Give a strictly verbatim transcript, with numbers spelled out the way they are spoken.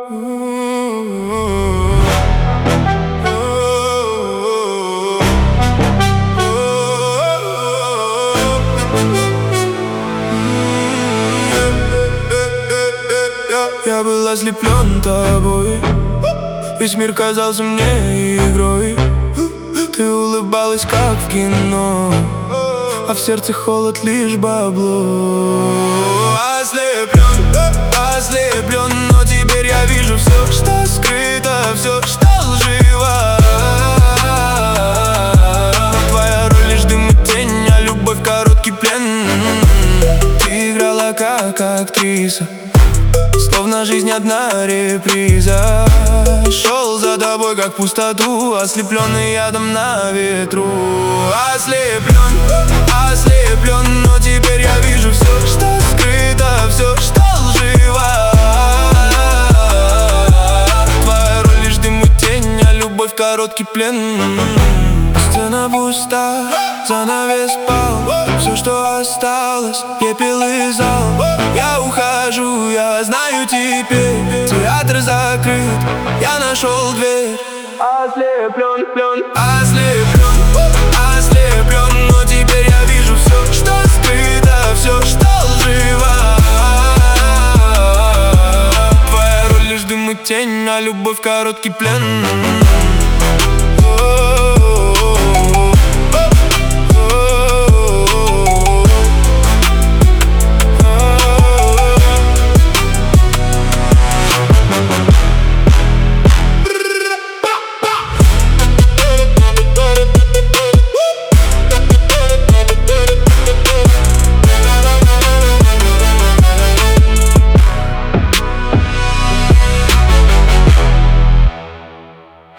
Я был ослеплен тобой, весь мир казался мне игрой. Ты улыбалась, как в кино, а в сердце холод, лишь бабло. Ослеплен, ослеплен, но теперь я вижу все, что скрыто, все, что лживо. Твоя роль лишь дым и тень, а любовь короткий плен. Ты играла как актриса, словно жизнь одна реприза. Шел за тобой, как в пустоту, ослепленный ядом на ветру. Ослеплен, ослеплен, но теперь я вижу все, что скрыто, все, что лживо. Твоя роль лишь дым и тень, а любовь короткий плен. Сцена пуста, занавес пал, все, что осталось, пепел и зал. Я ухожу, я знаю теперь, театр закрыт, я нашел дверь. Ослеплен, плен, ослеплен, ослеплен, но теперь я вижу все, что скрыто, все, что лживо. Твоя роль лишь дым и тень, а любовь короткий плен.